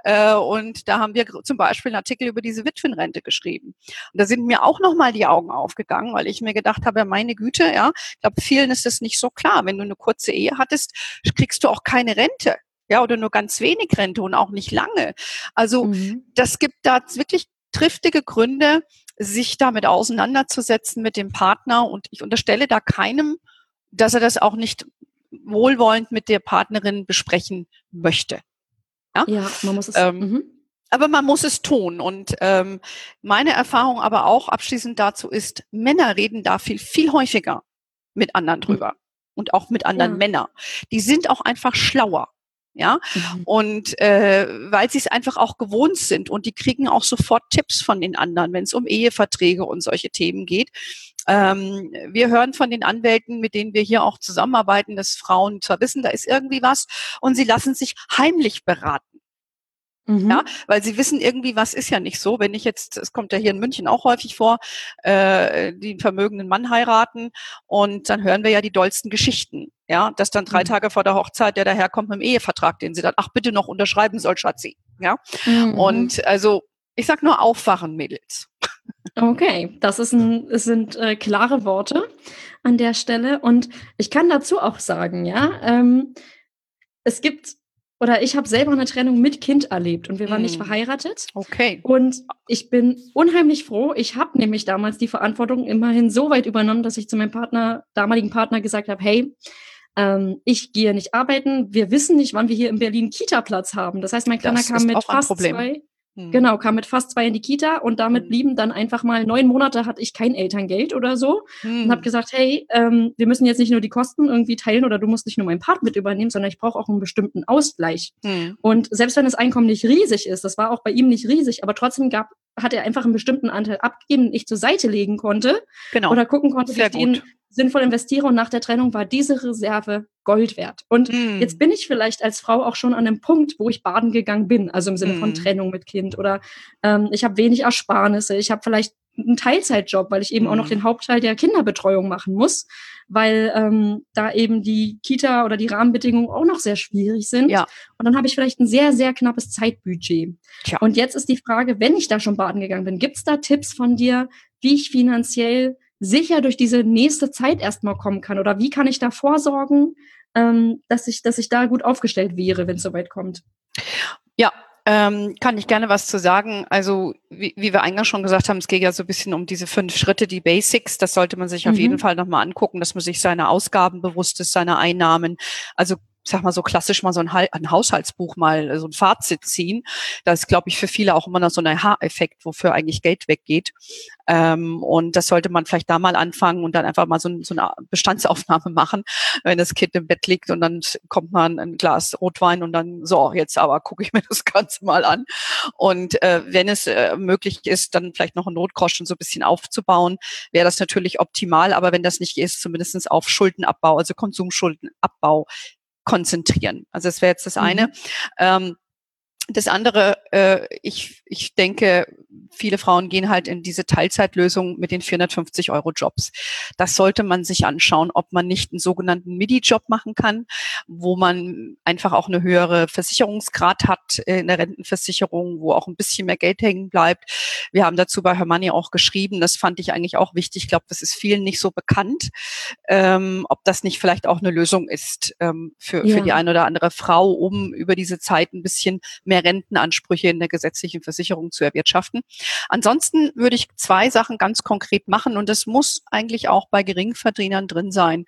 Und da haben wir zum Beispiel einen Artikel über diese Witwenrente geschrieben. Und da sind mir auch nochmal die Augen aufgegangen, weil ich mir gedacht habe, meine Güte, ja, ich glaube, vielen ist es nicht so klar. Wenn du eine kurze Ehe hattest, kriegst du auch keine Rente. Ja, oder nur ganz wenig Rente und auch nicht lange. Also, das gibt da wirklich triftige Gründe, sich damit auseinanderzusetzen mit dem Partner. Und ich unterstelle da keinem, dass er das auch nicht wohlwollend mit der Partnerin besprechen möchte. Ja, man muss es. Aber man muss es tun. Und meine Erfahrung aber auch abschließend dazu ist, Männer reden da viel, viel häufiger mit anderen drüber und auch mit anderen Männern. Die sind auch einfach schlauer. Ja, und weil sie es einfach auch gewohnt sind und die kriegen auch sofort Tipps von den anderen, wenn es um Eheverträge und solche Themen geht. Wir hören von den Anwälten, mit denen wir hier auch zusammenarbeiten, dass Frauen zwar wissen, da ist irgendwie was und sie lassen sich heimlich beraten. Ja, weil sie wissen irgendwie, was ist ja nicht so. Wenn ich jetzt, es kommt ja hier in München auch häufig vor, die einen vermögenden Mann heiraten und dann hören wir ja die dollsten Geschichten. Ja, dass dann 3 Tage vor der Hochzeit der daherkommt mit dem Ehevertrag, den sie dann, bitte noch unterschreiben soll, Schatzi. Ja, und also, ich sag nur aufwachen, Mädels. Okay, es sind klare Worte an der Stelle und ich kann dazu auch sagen, ja, ich habe selber eine Trennung mit Kind erlebt und wir waren nicht verheiratet. Okay. Und ich bin unheimlich froh. Ich habe nämlich damals die Verantwortung immerhin so weit übernommen, dass ich zu meinem damaligen Partner gesagt habe, hey, ich gehe nicht arbeiten. Wir wissen nicht, wann wir hier in Berlin Kita-Platz haben. Das heißt, mein Kleiner kam mit fast 2. Genau, kam mit fast 2 in die Kita und damit blieben dann einfach mal 9 Monate hatte ich kein Elterngeld oder so und habe gesagt, hey, wir müssen jetzt nicht nur die Kosten irgendwie teilen oder du musst nicht nur meinen Part mit übernehmen, sondern ich brauche auch einen bestimmten Ausgleich. Und selbst wenn das Einkommen nicht riesig ist, das war auch bei ihm nicht riesig, aber trotzdem hat er einfach einen bestimmten Anteil abgegeben, den ich zur Seite legen konnte oder gucken konnte, wie ich den sinnvoll investiere und nach der Trennung war diese Reserve Gold wert. Und jetzt bin ich vielleicht als Frau auch schon an einem Punkt, wo ich baden gegangen bin, also im Sinne von Trennung mit Kind oder ich habe wenig Ersparnisse, ich habe vielleicht einen Teilzeitjob, weil ich eben auch noch den Hauptteil der Kinderbetreuung machen muss, weil da eben die Kita oder die Rahmenbedingungen auch noch sehr schwierig sind. Ja. Und dann habe ich vielleicht ein sehr, sehr knappes Zeitbudget. Tja. Und jetzt ist die Frage, wenn ich da schon baden gegangen bin, gibt es da Tipps von dir, wie ich finanziell sicher durch diese nächste Zeit erstmal kommen kann? Oder wie kann ich da vorsorgen, dass ich da gut aufgestellt wäre, wenn es soweit kommt? Ja, kann ich gerne was zu sagen. Also wie wir eingangs schon gesagt haben, es geht ja so ein bisschen um diese 5 Schritte, die Basics. Das sollte man sich auf jeden Fall nochmal angucken, dass man sich seiner Ausgaben bewusst ist, seiner Einnahmen. Also sag mal so klassisch mal so ein Haushaltsbuch mal so ein Fazit ziehen. Das ist, glaube ich, für viele auch immer noch so ein Aha-Effekt, wofür eigentlich Geld weggeht. Und das sollte man vielleicht da mal anfangen und dann einfach mal so eine Bestandsaufnahme machen, wenn das Kind im Bett liegt und dann kommt man ein Glas Rotwein und dann so, jetzt aber gucke ich mir das Ganze mal an. Und wenn es möglich ist, dann vielleicht noch einen Notgroschen so ein bisschen aufzubauen, wäre das natürlich optimal. Aber wenn das nicht ist, zumindest auf Schuldenabbau, also Konsumschuldenabbau konzentrieren. Also das wäre jetzt das eine. Das andere, ich denke, viele Frauen gehen halt in diese Teilzeitlösung mit den 450-Euro-Jobs. Das sollte man sich anschauen, ob man nicht einen sogenannten Midi-Job machen kann, wo man einfach auch eine höhere Versicherungsgrad hat in der Rentenversicherung, wo auch ein bisschen mehr Geld hängen bleibt. Wir haben dazu bei Hermanni auch geschrieben, das fand ich eigentlich auch wichtig. Ich glaube, das ist vielen nicht so bekannt, ob das nicht vielleicht auch eine Lösung ist für die eine oder andere Frau, um über diese Zeit ein bisschen mehr Rentenansprüche in der gesetzlichen Versicherung zu erwirtschaften. Ansonsten würde ich 2 Sachen ganz konkret machen und das muss eigentlich auch bei Geringverdienern drin sein.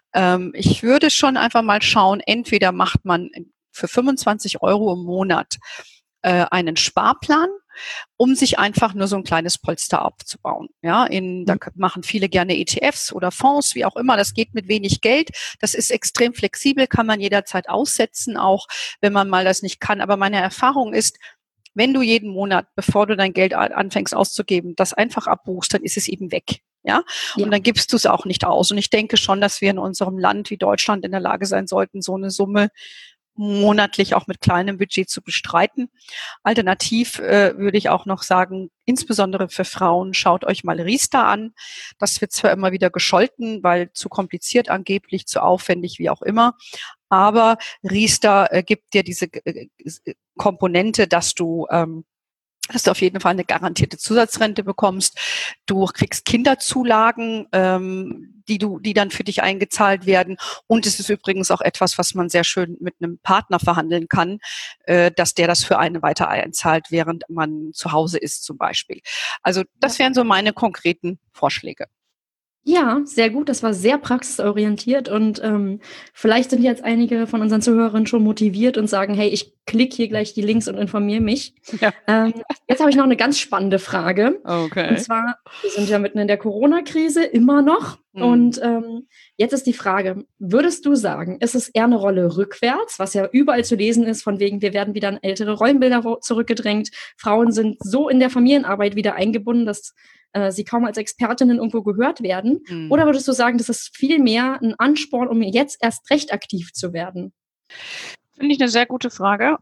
Ich würde schon einfach mal schauen, entweder macht man für 25 Euro im Monat einen Sparplan, um sich einfach nur so ein kleines Polster aufzubauen. Ja, da machen viele gerne ETFs oder Fonds, wie auch immer. Das geht mit wenig Geld. Das ist extrem flexibel, kann man jederzeit aussetzen, auch wenn man mal das nicht kann. Aber meine Erfahrung ist, wenn du jeden Monat, bevor du dein Geld anfängst auszugeben, das einfach abbuchst, dann ist es eben weg. Ja, und dann gibst du es auch nicht aus. Und ich denke schon, dass wir in unserem Land wie Deutschland in der Lage sein sollten, so eine Summe monatlich auch mit kleinem Budget zu bestreiten. Alternativ würde ich auch noch sagen, insbesondere für Frauen, schaut euch mal Riester an. Das wird zwar immer wieder gescholten, weil zu kompliziert angeblich, zu aufwendig, wie auch immer. Aber Riester gibt dir diese Komponente, dass du auf jeden Fall eine garantierte Zusatzrente bekommst. Du kriegst Kinderzulagen, die dann für dich eingezahlt werden. Und es ist übrigens auch etwas, was man sehr schön mit einem Partner verhandeln kann, dass der das für einen weiter einzahlt, während man zu Hause ist zum Beispiel. Also das wären so meine konkreten Vorschläge. Ja, sehr gut. Das war sehr praxisorientiert und vielleicht sind jetzt einige von unseren Zuhörern schon motiviert und sagen, hey, ich klicke hier gleich die Links und informiere mich. Ja. Jetzt habe ich noch eine ganz spannende Frage. Okay. Und zwar, wir sind ja mitten in der Corona-Krise, immer noch. Und jetzt ist die Frage, würdest du sagen, ist es eher eine Rolle rückwärts, was ja überall zu lesen ist, von wegen, wir werden wieder in ältere Rollenbilder zurückgedrängt, Frauen sind so in der Familienarbeit wieder eingebunden, dass sie kaum als Expertinnen irgendwo gehört werden? Oder würdest du sagen, das ist viel mehr ein Ansporn, um jetzt erst recht aktiv zu werden? Finde ich eine sehr gute Frage.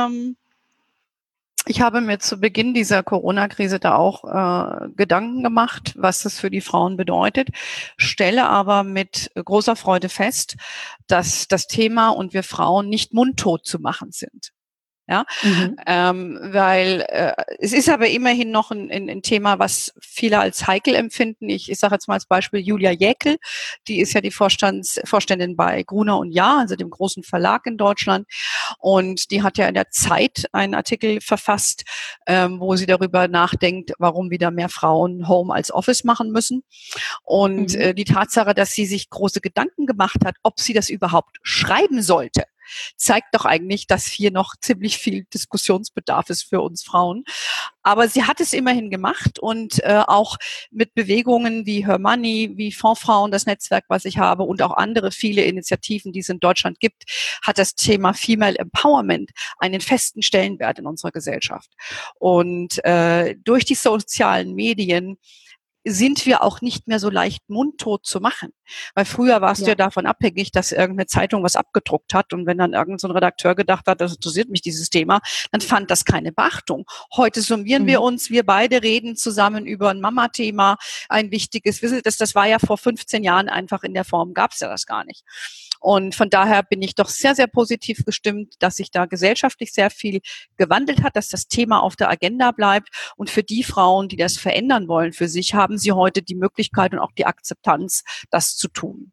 Ich habe mir zu Beginn dieser Corona-Krise da auch Gedanken gemacht, was das für die Frauen bedeutet, stelle aber mit großer Freude fest, dass das Thema und wir Frauen nicht mundtot zu machen sind. Ja, weil es ist aber immerhin noch ein Thema, was viele als heikel empfinden. Ich sage jetzt mal als Beispiel Julia Jäckel, die ist ja die Vorständin bei Gruner und Jahr, also dem großen Verlag in Deutschland. Und die hat ja in der Zeit einen Artikel verfasst, wo sie darüber nachdenkt, warum wieder mehr Frauen Home als Office machen müssen. Und die Tatsache, dass sie sich große Gedanken gemacht hat, ob sie das überhaupt schreiben sollte, zeigt doch eigentlich, dass hier noch ziemlich viel Diskussionsbedarf ist für uns Frauen. Aber sie hat es immerhin gemacht und auch mit Bewegungen wie Hermanni, wie Fondsfrauen, das Netzwerk, was ich habe, und auch andere viele Initiativen, die es in Deutschland gibt, hat das Thema Female Empowerment einen festen Stellenwert in unserer Gesellschaft. Und durch die sozialen Medien sind wir auch nicht mehr so leicht mundtot zu machen. Weil früher warst du ja davon abhängig, dass irgendeine Zeitung was abgedruckt hat und wenn dann irgendein so ein Redakteur gedacht hat, das interessiert mich dieses Thema, dann fand das keine Beachtung. Heute summieren wir uns, wir beide reden zusammen über ein Mama-Thema, ein wichtiges. Das war ja vor 15 Jahren einfach in der Form, gab es ja das gar nicht. Und von daher bin ich doch sehr, sehr positiv gestimmt, dass sich da gesellschaftlich sehr viel gewandelt hat, dass das Thema auf der Agenda bleibt. Und für die Frauen, die das verändern wollen für sich, haben sie heute die Möglichkeit und auch die Akzeptanz, das zu tun.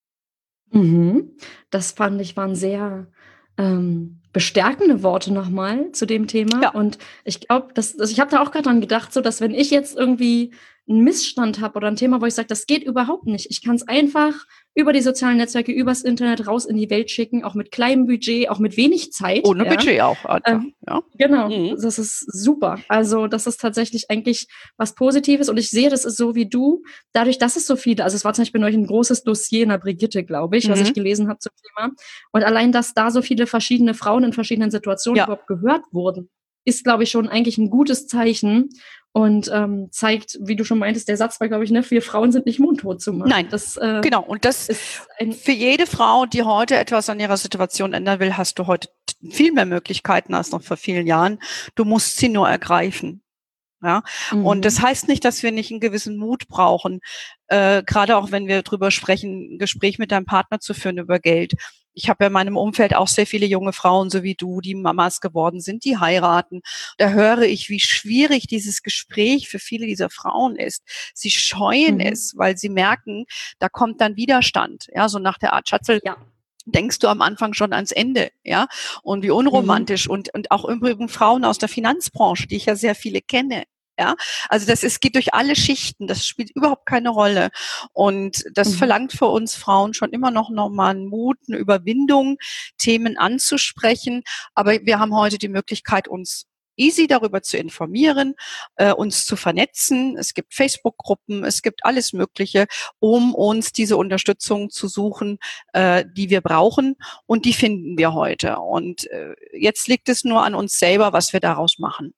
Das fand ich waren sehr bestärkende Worte nochmal zu dem Thema. Ja. Und ich glaube, ich habe da auch gerade dran gedacht, so dass wenn ich jetzt irgendwie einen Missstand habe oder ein Thema, wo ich sage, das geht überhaupt nicht. Ich kann es einfach über die sozialen Netzwerke, übers Internet raus in die Welt schicken, auch mit kleinem Budget, auch mit wenig Zeit. Ohne Budget auch. Ja. Genau, das ist super. Also das ist tatsächlich eigentlich was Positives und ich sehe, das ist so wie du, dadurch, dass es so viele, also es war zum Beispiel neulich ein großes Dossier in der Brigitte, glaube ich, was ich gelesen habe zum Thema. Und allein, dass da so viele verschiedene Frauen in verschiedenen Situationen überhaupt gehört wurden, ist, glaube ich, schon eigentlich ein gutes Zeichen und zeigt, wie du schon meintest, der Satz war, glaube ich, wir Frauen sind nicht mundtot zu machen. Nein, genau. Und das ist für jede Frau, die heute etwas an ihrer Situation ändern will, hast du heute viel mehr Möglichkeiten als noch vor vielen Jahren. Du musst sie nur ergreifen. Ja, und das heißt nicht, dass wir nicht einen gewissen Mut brauchen, gerade auch wenn wir drüber sprechen, ein Gespräch mit deinem Partner zu führen über Geld. Ich habe ja in meinem Umfeld auch sehr viele junge Frauen, so wie du, die Mamas geworden sind, die heiraten. Da höre ich, wie schwierig dieses Gespräch für viele dieser Frauen ist. Sie scheuen es, weil sie merken, da kommt dann Widerstand. Ja, so nach der Art, Schatzel, denkst du am Anfang schon ans Ende, ja? Und wie unromantisch und auch übrigens Frauen aus der Finanzbranche, die ich ja sehr viele kenne. Ja, also geht durch alle Schichten, das spielt überhaupt keine Rolle. Und das verlangt für uns Frauen schon immer noch mal einen Mut, eine Überwindung, Themen anzusprechen. Aber wir haben heute die Möglichkeit, uns easy darüber zu informieren, uns zu vernetzen. Es gibt Facebook-Gruppen, es gibt alles Mögliche, um uns diese Unterstützung zu suchen, die wir brauchen. Und die finden wir heute. Und jetzt liegt es nur an uns selber, was wir daraus machen.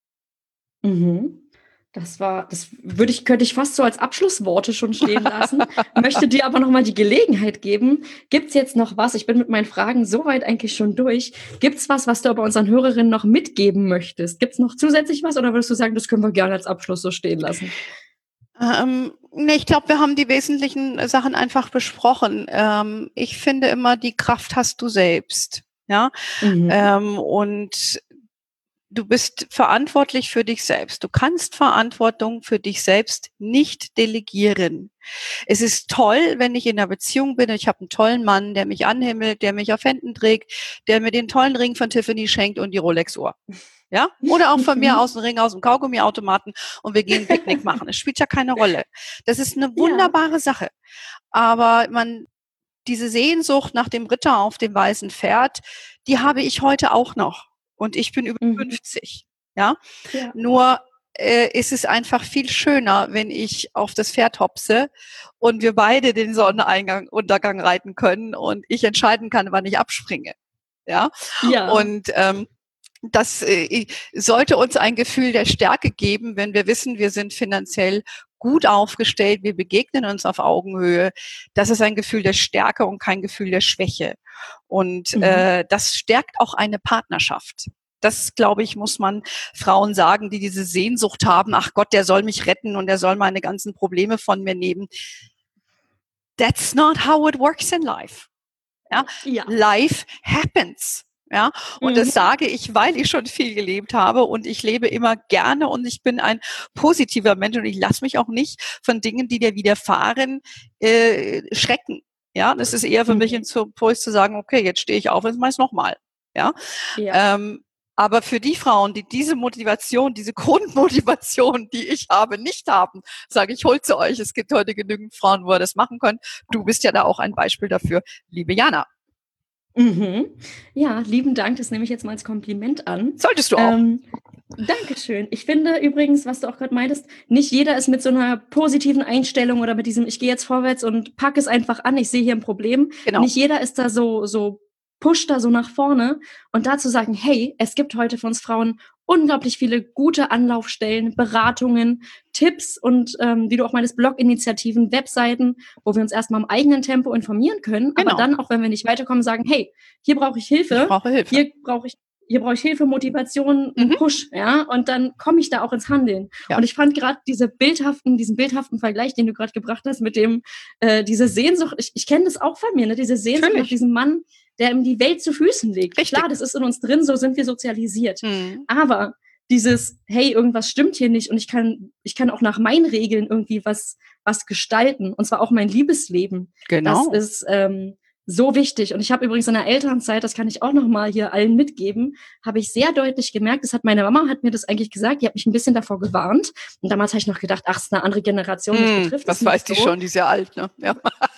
Könnte ich fast so als Abschlussworte schon stehen lassen. Möchte dir aber nochmal die Gelegenheit geben. Gibt's jetzt noch was? Ich bin mit meinen Fragen soweit eigentlich schon durch. Gibt's was du aber unseren Hörerinnen noch mitgeben möchtest? Gibt's noch zusätzlich was oder würdest du sagen, das können wir gerne als Abschluss so stehen lassen? Nee, ich glaube, wir haben die wesentlichen Sachen einfach besprochen. Ich finde immer, die Kraft hast du selbst. Ja, und du bist verantwortlich für dich selbst. Du kannst Verantwortung für dich selbst nicht delegieren. Es ist toll, wenn ich in einer Beziehung bin, ich habe einen tollen Mann, der mich anhimmelt, der mich auf Händen trägt, der mir den tollen Ring von Tiffany schenkt und die Rolex-Uhr. Ja? Oder auch von mir aus einen Ring aus dem Kaugummiautomaten und wir gehen Picknick machen. Es spielt ja keine Rolle. Das ist eine wunderbare Sache. Aber diese Sehnsucht nach dem Ritter auf dem weißen Pferd, die habe ich heute auch noch. Und ich bin über 50, ja. Nur ist es einfach viel schöner, wenn ich auf das Pferd hopse und wir beide den Sonnenuntergang reiten können und ich entscheiden kann, wann ich abspringe, ja. Und das sollte uns ein Gefühl der Stärke geben, wenn wir wissen, wir sind finanziell gut aufgestellt, wir begegnen uns auf Augenhöhe. Das ist ein Gefühl der Stärke und kein Gefühl der Schwäche. Und das stärkt auch eine Partnerschaft. Das, glaube ich, muss man Frauen sagen, die diese Sehnsucht haben, ach Gott, der soll mich retten und der soll meine ganzen Probleme von mir nehmen. That's not how it works in life. Ja? Life happens. Ja, und das sage ich, weil ich schon viel gelebt habe und ich lebe immer gerne und ich bin ein positiver Mensch und ich lasse mich auch nicht von Dingen, die dir widerfahren, schrecken. Ja, das ist eher für mich ein Impuls zu sagen, okay, jetzt stehe ich auf und mache es nochmal. Ja. Aber für die Frauen, die diese Motivation, diese Grundmotivation, die ich habe, nicht haben, sage ich, holt sie euch. Es gibt heute genügend Frauen, wo ihr das machen könnt. Du bist ja da auch ein Beispiel dafür, liebe Jana. Ja, lieben Dank, das nehme ich jetzt mal als Kompliment an. Solltest du auch. Dankeschön. Ich finde übrigens, was du auch gerade meintest, nicht jeder ist mit so einer positiven Einstellung oder mit diesem, ich gehe jetzt vorwärts und packe es einfach an, ich sehe hier ein Problem. Genau. Nicht jeder ist da so pusht da so nach vorne und dazu sagen, hey, es gibt heute für uns Frauen unglaublich viele gute Anlaufstellen, Beratungen, Tipps und wie du auch meinst, Blog-Initiativen, Webseiten, wo wir uns erstmal im eigenen Tempo informieren können, aber dann auch, wenn wir nicht weiterkommen, sagen, hey, hier brauche ich Hilfe, hier brauche ich Hilfe, Motivation, einen Push, ja, und dann komme ich da auch ins Handeln. Ja. Und ich fand gerade diesen bildhaften Vergleich, den du gerade gebracht hast, mit dem, diese Sehnsucht, ich kenne das auch von mir, ne, diese Sehnsucht nach diesem Mann, der ihm die Welt zu Füßen legt. Richtig. Klar, das ist in uns drin, so sind wir sozialisiert. Aber dieses, hey, irgendwas stimmt hier nicht und ich kann auch nach meinen Regeln irgendwie was gestalten, und zwar auch mein Liebesleben. Genau. Das ist, so wichtig. Und ich habe übrigens in der Elternzeit, das kann ich auch noch mal hier allen mitgeben, habe ich sehr deutlich gemerkt, meine Mama hat mir das eigentlich gesagt, die hat mich ein bisschen davor gewarnt. Und damals habe ich noch gedacht, ach, es ist eine andere Generation, mich betrifft das weiß die schon, die ist ja alt, ne? Ja.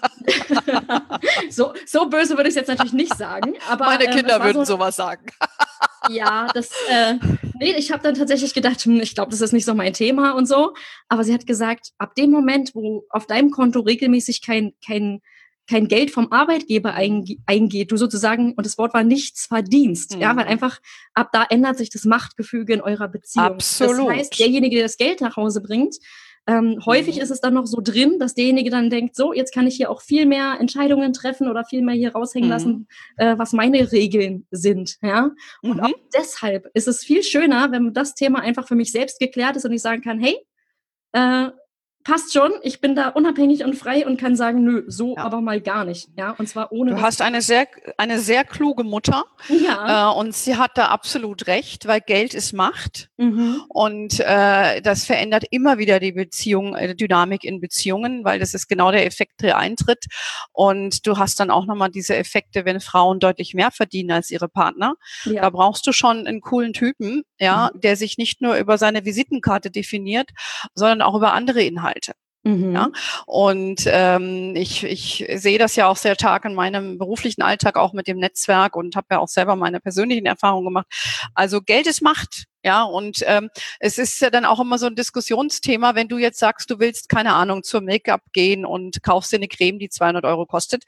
so böse würde ich es jetzt natürlich nicht sagen. Aber, meine Kinder würden sowas sagen. Ja, ich habe dann tatsächlich gedacht, ich glaube, das ist nicht so mein Thema und so. Aber sie hat gesagt, ab dem Moment, wo auf deinem Konto regelmäßig kein kein Geld vom Arbeitgeber eingeht, du sozusagen, und das Wort war nichts verdienst, ja, weil einfach ab da ändert sich das Machtgefüge in eurer Beziehung. Absolut. Das heißt, derjenige, der das Geld nach Hause bringt, häufig ist es dann noch so drin, dass derjenige dann denkt, so, jetzt kann ich hier auch viel mehr Entscheidungen treffen oder viel mehr hier raushängen lassen, was meine Regeln sind. Ja? Und auch deshalb ist es viel schöner, wenn das Thema einfach für mich selbst geklärt ist und ich sagen kann, hey, passt schon, ich bin da unabhängig und frei und kann sagen, nö, so aber mal gar nicht. Ja, und zwar ohne. Du hast eine sehr kluge Mutter, und sie hat da absolut recht, weil Geld ist Macht und das verändert immer wieder die Dynamik in Beziehungen, weil das ist genau der Effekt, der eintritt. Und du hast dann auch nochmal diese Effekte, wenn Frauen deutlich mehr verdienen als ihre Partner. Ja. Da brauchst du schon einen coolen Typen, der sich nicht nur über seine Visitenkarte definiert, sondern auch über andere Inhalte. Ja, und ich sehe das ja auch sehr stark in meinem beruflichen Alltag, auch mit dem Netzwerk, und habe ja auch selber meine persönlichen Erfahrungen gemacht. Also Geld ist Macht, ja, und es ist ja dann auch immer so ein Diskussionsthema, wenn du jetzt sagst, du willst, keine Ahnung, zur Make-up gehen und kaufst dir eine Creme, die 200 € kostet,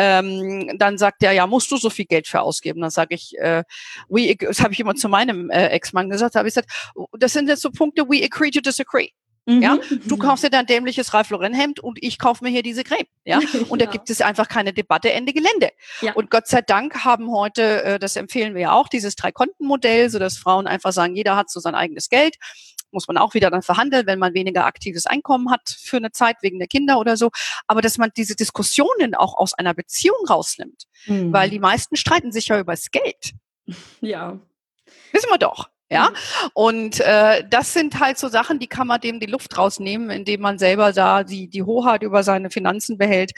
dann sagt der, ja, musst du so viel Geld für ausgeben? Dann sage ich, das habe ich immer zu meinem Ex-Mann gesagt, habe ich gesagt, das sind jetzt so Punkte, we agree to disagree. Ja, du kaufst dir dein dämliches Ralph Lauren Hemd und ich kaufe mir hier diese Creme. Ja, und da gibt es einfach keine Debatte, Ende Gelände. Ja. Und Gott sei Dank haben heute, das empfehlen wir ja auch, dieses 3-Konten-Modell, sodass Frauen einfach sagen, jeder hat so sein eigenes Geld. Muss man auch wieder dann verhandeln, wenn man weniger aktives Einkommen hat für eine Zeit wegen der Kinder oder so. Aber dass man diese Diskussionen auch aus einer Beziehung rausnimmt, weil die meisten streiten sich ja über das Geld. Ja. Wissen wir doch. Ja, und das sind halt so Sachen, die kann man dem die Luft rausnehmen, indem man selber da die Hoheit über seine Finanzen behält.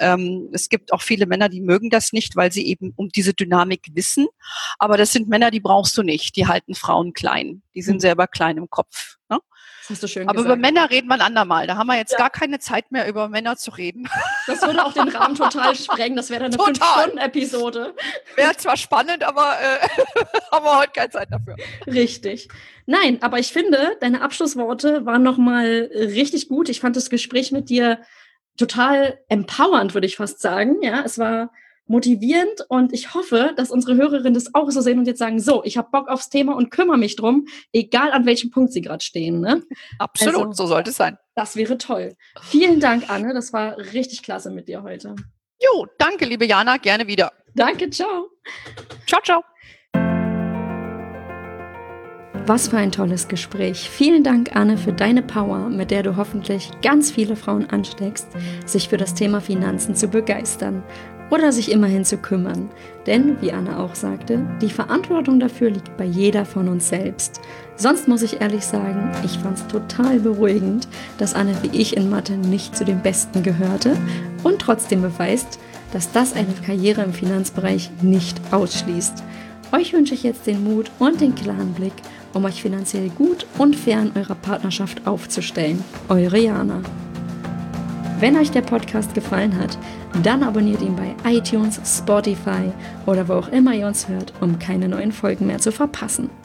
Es gibt auch viele Männer, die mögen das nicht, weil sie eben um diese Dynamik wissen. Aber das sind Männer, die brauchst du nicht. Die halten Frauen klein. Die sind selber klein im Kopf. Ne? Das hast du schön Aber gesagt. über Männer reden wir ein andermal. Da haben wir jetzt gar keine Zeit mehr, über Männer zu reden. Das würde auch den Rahmen total sprengen. Das wäre dann eine 5-Stunden-Episode. Wäre zwar spannend, aber haben wir heute keine Zeit dafür. Richtig. Nein, aber ich finde, deine Abschlussworte waren nochmal richtig gut. Ich fand das Gespräch mit dir total empowernd, würde ich fast sagen. Ja, es war motivierend und ich hoffe, dass unsere Hörerinnen das auch so sehen und jetzt sagen, so, ich habe Bock aufs Thema und kümmere mich drum, egal an welchem Punkt sie gerade stehen. Ne? Absolut, so sollte es sein. Das wäre toll. Vielen Dank, Anne, das war richtig klasse mit dir heute. Jo, danke, liebe Jana, gerne wieder. Danke, ciao. Ciao, ciao. Was für ein tolles Gespräch. Vielen Dank, Anne, für deine Power, mit der du hoffentlich ganz viele Frauen ansteckst, sich für das Thema Finanzen zu begeistern oder sich immerhin zu kümmern. Denn, wie Anne auch sagte, die Verantwortung dafür liegt bei jeder von uns selbst. Sonst muss ich ehrlich sagen, ich fand es total beruhigend, dass Anne wie ich in Mathe nicht zu den Besten gehörte und trotzdem beweist, dass das eine Karriere im Finanzbereich nicht ausschließt. Euch wünsche ich jetzt den Mut und den klaren Blick, um euch finanziell gut und fair in eurer Partnerschaft aufzustellen. Eure Jana. Wenn euch der Podcast gefallen hat, dann abonniert ihn bei iTunes, Spotify oder wo auch immer ihr uns hört, um keine neuen Folgen mehr zu verpassen.